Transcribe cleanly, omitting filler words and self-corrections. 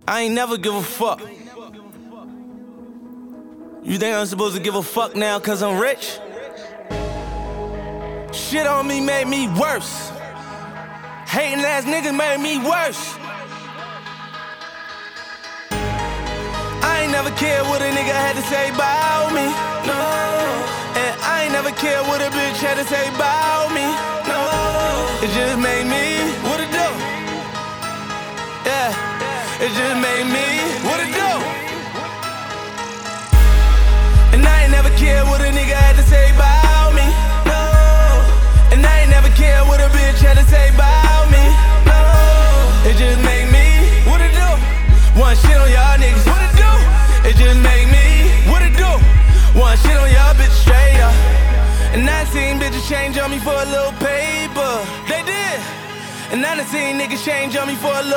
I ain't never give a fuck. You think I'm supposed to give a fuck now cause I'm rich? Shit on me made me worse. Hating ass niggas made me worse. I ain't never cared what a nigga had to say about me, no. And I ain't never cared what a bitch had to say about me, no. It just made me what it do. Yeah, it just made me what it do. And I ain't never cared what a nigga had to say about me, no. And I ain't never cared what a bitch had to say about me, no. It just made me what it do. One shit on y'all niggas, what it do? It just made me what it do. One shit on y'all bitches straight up. And I seen bitches change on me for a little paper. They did. And I done seen niggas change on me for a little